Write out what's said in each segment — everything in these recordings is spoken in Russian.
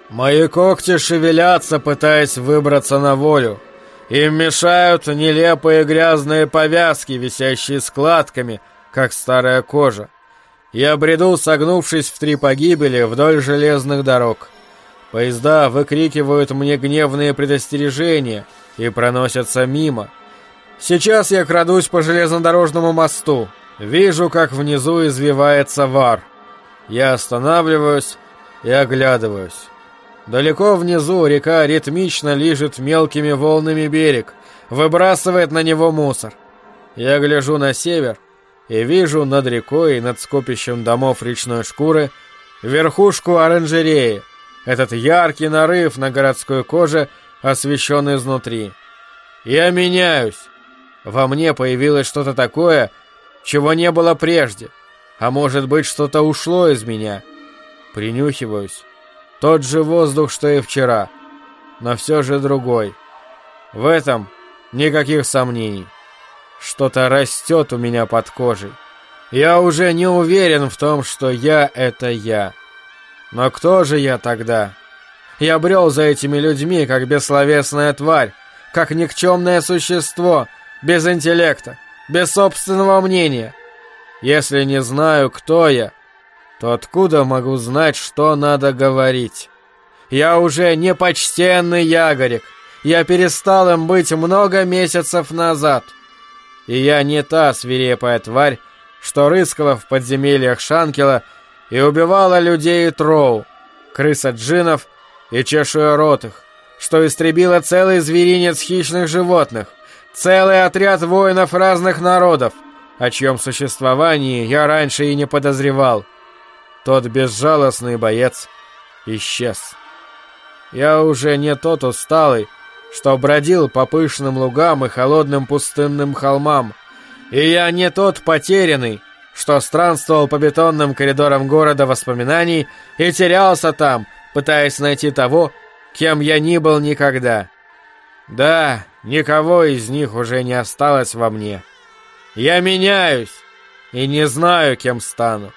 Мои когти шевелятся, пытаясь выбраться на волю. Им мешают нелепые грязные повязки, висящие складками, как старая кожа. Я бреду, согнувшись в 3 погибели вдоль железных дорог. Поезда выкрикивают мне гневные предостережения и проносятся мимо. Сейчас я крадусь по железнодорожному мосту. Вижу, как внизу извивается Вар. Я останавливаюсь и оглядываюсь. Далеко внизу река ритмично лижет мелкими волнами берег, выбрасывает на него мусор. Я гляжу на север и вижу над рекой и над скопищем домов речной шкуры верхушку оранжереи, этот яркий нарыв на городской коже, освещен изнутри. Я меняюсь. Во мне появилось что-то такое, чего не было прежде, а может быть, что-то ушло из меня. Принюхиваюсь. Тот же воздух, что и вчера, но все же другой. В этом никаких сомнений. Что-то растет у меня под кожей. Я уже не уверен в том, что я — это я. Но кто же я тогда? Я брел за этими людьми, как бессловесная тварь, как никчемное существо, без интеллекта, без собственного мнения. Если не знаю, кто я, то откуда могу знать, что надо говорить? Я уже не почтенный ягорик. Я перестал им быть много месяцев назад. И я не та свирепая тварь, что рыскала в подземельях Шанкела и убивала людей и Троу, крыса джиннов и чешуеротых, что истребила целый зверинец хищных животных, целый отряд воинов разных народов, о чьем существовании я раньше и не подозревал. Тот безжалостный боец исчез. Я уже не тот усталый, что бродил по пышным лугам и холодным пустынным холмам. И я не тот потерянный, что странствовал по бетонным коридорам города воспоминаний и терялся там, пытаясь найти того, кем я не был никогда. Да, никого из них уже не осталось во мне. Я меняюсь и не знаю, кем стану.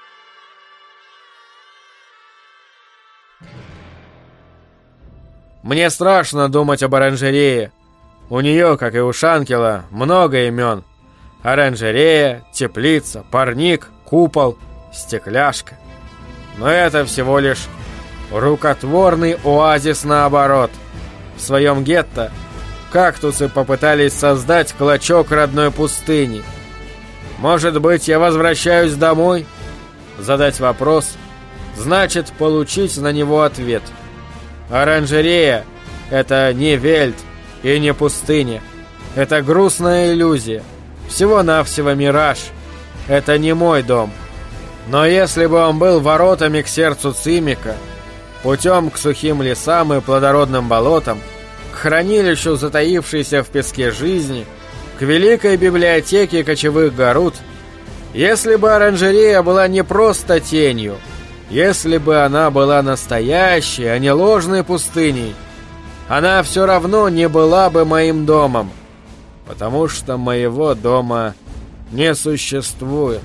Мне страшно думать об оранжерее. У нее, как и у Шанкела, много имен. Оранжерея, теплица, парник, купол, стекляшка. Но это всего лишь рукотворный оазис наоборот. В своем гетто кактусы попытались создать клочок родной пустыни. Может быть, я возвращаюсь домой? Задать вопрос значит получить на него ответ. Оранжерея — это не Вельт и не пустыня. Это грустная иллюзия. Всего-навсего мираж. Это не мой дом. Но если бы он был воротами к сердцу Цимика, путем к сухим лесам и плодородным болотам, к хранилищу затаившейся в песке жизни, к великой библиотеке кочевых Гарут, если бы оранжерея была не просто тенью, если бы она была настоящей, а не ложной пустыней, она все равно не была бы моим домом, потому что моего дома не существует.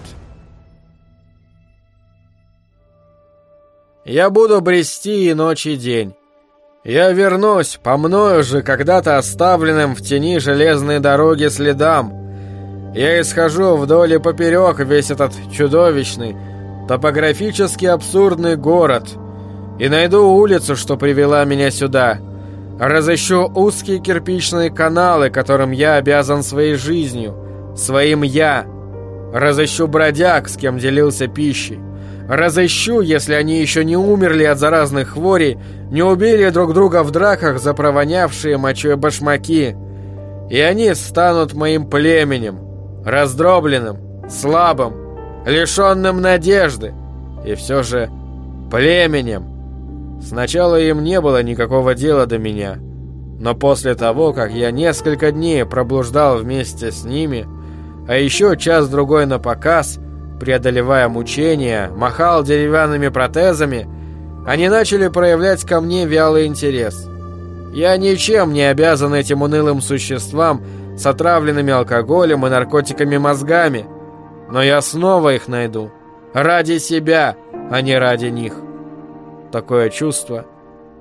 Я буду брести и ночь, и день. Я вернусь по мною же когда-то оставленным в тени железной дороги следам. Я исхожу вдоль и поперек весь этот чудовищный, топографически абсурдный город и найду улицу, что привела меня сюда. Разыщу узкие кирпичные каналы, которым я обязан своей жизнью, своим «я». Разыщу бродяг, с кем делился пищей. Разыщу, если они еще не умерли от заразных хворей, не убили друг друга в драках за провонявшие мочой башмаки. И они станут моим племенем, раздробленным, слабым, лишенным надежды, и все же племенем. Сначала им не было никакого дела до меня, но после того, как я несколько дней проблуждал вместе с ними, а еще час-другой напоказ, преодолевая мучения, махал деревянными протезами, они начали проявлять ко мне вялый интерес. Я ничем не обязан этим унылым существам с отравленными алкоголем и наркотиками мозгами, но я снова их найду. Ради себя, а не ради них. Такое чувство,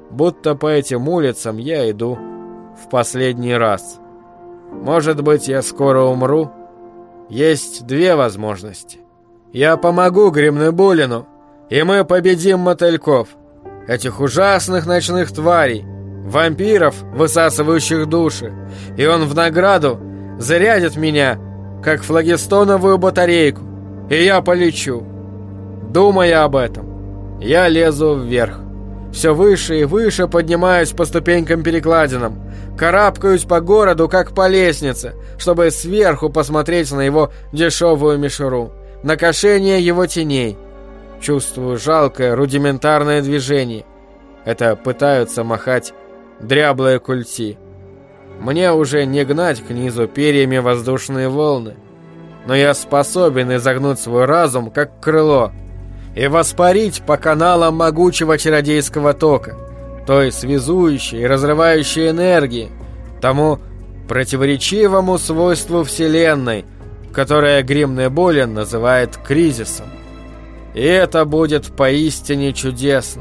будто по этим улицам я иду в последний раз. Может быть, я скоро умру? Есть две возможности. Я помогу Гримнебулину, и мы победим мотыльков, этих ужасных ночных тварей, вампиров, высасывающих души, и он в награду зарядит меня, как флагистоновую батарейку, и я полечу. Думая об этом, я лезу вверх. Все выше и выше поднимаюсь по ступенькам-перекладинам, карабкаюсь по городу, как по лестнице, чтобы сверху посмотреть на его дешевую мишуру, на кошение его теней. Чувствую жалкое, рудиментарное движение. Это пытаются махать дряблые культи. Мне уже не гнать к низу перьями воздушные волны, но я способен изогнуть свой разум, как крыло, и воспарить по каналам могучего чародейского тока, той связующей и разрывающей энергии, тому противоречивому свойству Вселенной, которое Гримнебулин называет кризисом. И это будет поистине чудесно.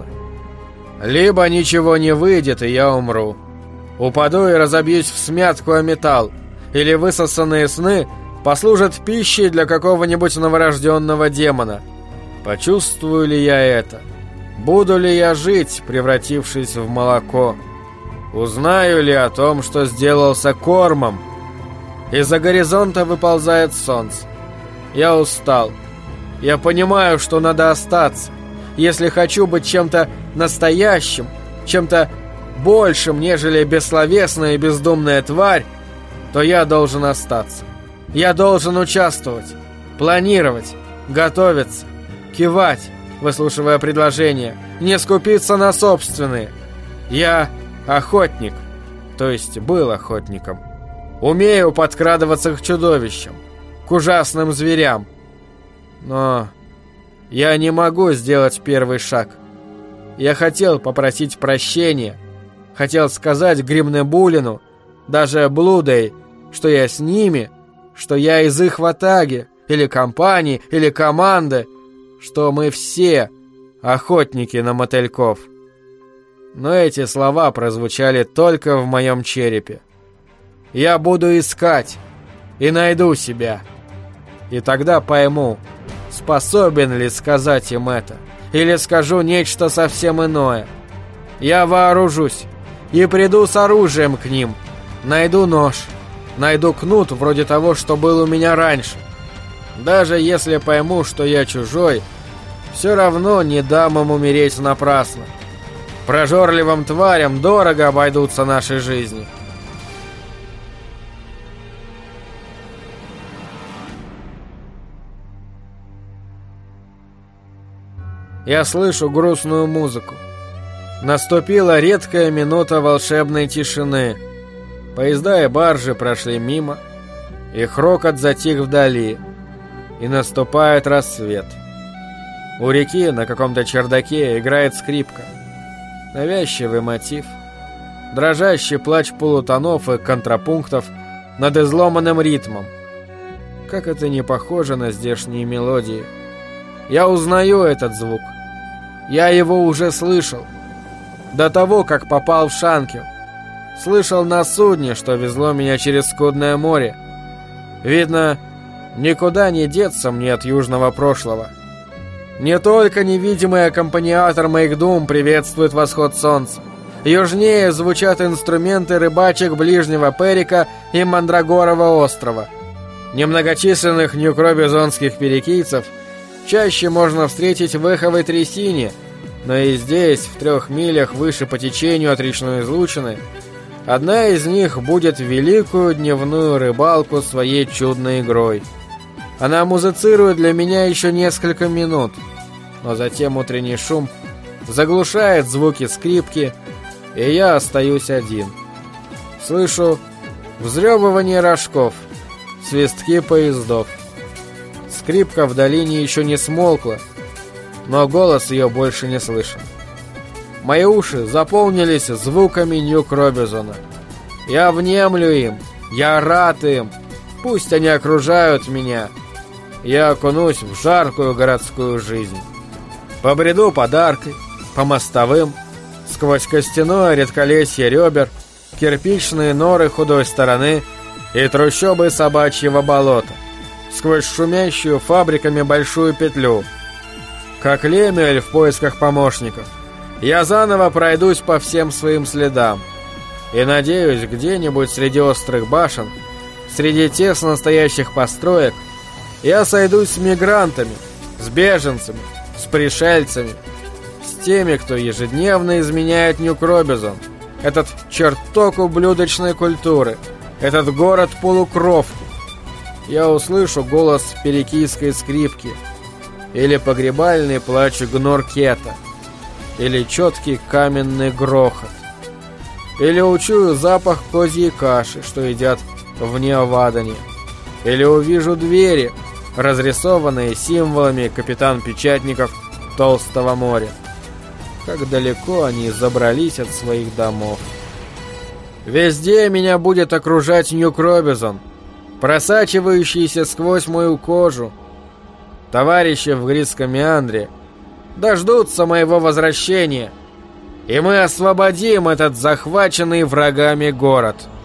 Либо ничего не выйдет, и я умру. Упаду и разобьюсь в смятку о металл, или высосанные сны послужат пищей для какого-нибудь новорожденного демона. Почувствую ли я это? Буду ли я жить, превратившись в молоко? Узнаю ли о том, что сделался кормом? Из-за горизонта выползает солнце. Я устал. Я понимаю, что надо остаться. Если хочу быть чем-то настоящим, чем-то большим, нежели бессловесная и бездумная тварь, то я должен остаться. Я должен участвовать, планировать, готовиться, кивать, выслушивая предложения, не скупиться на собственные. Я охотник, то есть был охотником. Умею подкрадываться к чудовищам, к ужасным зверям. Но я не могу сделать первый шаг. Я хотел попросить прощения, хотел сказать Гримнебулину, даже Блудей, что я с ними, что я из их ватаги, или компании, или команды, что мы все охотники на мотыльков. Но эти слова прозвучали только в моем черепе. Я буду искать и найду себя. И тогда пойму, способен ли сказать им это, или скажу нечто совсем иное. Я вооружусь и приду с оружием к ним. Найду нож, найду кнут вроде того, что был у меня раньше. Даже если пойму, что я чужой, все равно не дам им умереть напрасно. Прожорливым тварям дорого обойдутся наши жизни. Я слышу грустную музыку. Наступила редкая минута волшебной тишины. Поезда и баржи прошли мимо, их рокот затих вдали, и наступает рассвет. У реки на каком-то чердаке играет скрипка. Навязчивый мотив, дрожащий плач полутонов и контрапунктов над изломанным ритмом. Как это не похоже на здешние мелодии. Я узнаю этот звук. Я его уже слышал. До того, как попал в Шанкел. Слышал на судне, что везло меня через скудное море. Видно, никуда не деться мне от южного прошлого. Не только невидимый аккомпаниатор Мейкдум приветствует восход солнца. Южнее звучат инструменты рыбачек ближнего Перика и Мандрагорова острова. Немногочисленных ньюкробизонских перекийцев чаще можно встретить в эховой трясине, но и здесь, в 3 милях выше по течению от речной излучины, одна из них будет великую дневную рыбалку своей чудной игрой. Она музицирует для меня еще несколько минут, но затем утренний шум заглушает звуки скрипки, и я остаюсь один. Слышу взрёбывание рожков, свистки поездов. Скрипка в долине еще не смолкла, но голос ее больше не слышен. Мои уши заполнились звуками Нью-Кробизона. Я внемлю им, я рад им, пусть они окружают меня. Я окунусь в жаркую городскую жизнь. Побреду под аркой, по мостовым, сквозь костяное редколесье ребер, кирпичные норы худой стороны и трущобы собачьего болота, сквозь шумящую фабриками большую петлю. Как Лемюэль в поисках помощников, я заново пройдусь по всем своим следам и надеюсь, где-нибудь среди острых башен, среди тесно стоящих построек, я сойдусь с мигрантами, с беженцами, с пришельцами, с теми, кто ежедневно изменяет Нью-Кробизон, этот чертог ублюдочной культуры, этот город-полукровку. Я услышу голос перикийской скрипки, или погребальный плач гноркета, или четкий каменный грохот, или учую запах козьей каши, что едят в Неовадане, или увижу двери, разрисованные символами капитан-печатников Толстого моря. Как далеко они забрались от своих домов. Везде меня будет окружать Нью-Кробизон, просачивающийся сквозь мою кожу. Товарищи в Гридском меандре дождутся моего возвращения, и мы освободим этот захваченный врагами город.